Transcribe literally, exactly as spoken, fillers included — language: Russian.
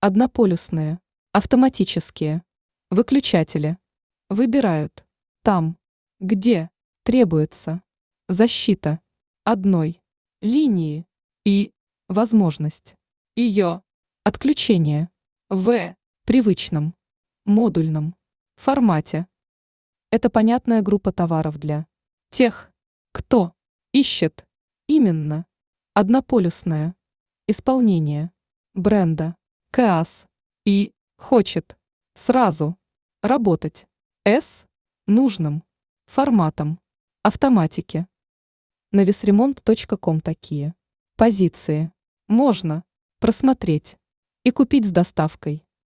однополюсные, автоматические, выключатели, выбирают, там, где требуется, защита одной линии и возможность ее отключения в привычном модульном формате. Это понятная группа товаров для тех, кто ищет именно однополюсное исполнение бренда КАС и хочет сразу работать с нужным форматом автоматики. На весремонт точка ком такие позиции можно просмотреть и купить с доставкой.